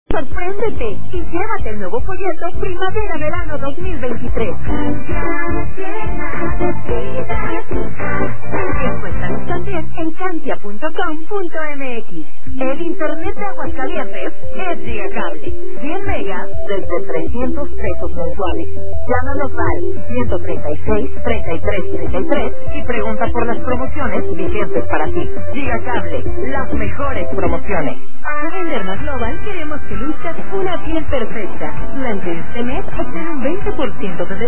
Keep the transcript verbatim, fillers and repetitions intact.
Sorpréndete y llévate el nuevo folleto Primavera-Verano dos mil veintitrés. Encuéntranos también en cantia punto com punto m x. El internet de Aguascalientes es Gigacable. cien megas desde trescientos pesos mensuales. Llámanos al ciento treinta y seis, treinta y tres, treinta y tres y pregunta por las promociones vigentes para ti. Gigacable, las mejores promociones. En Derma Global queremos que luzcas una piel perfecta. Durante este mes obtén un veinte por ciento de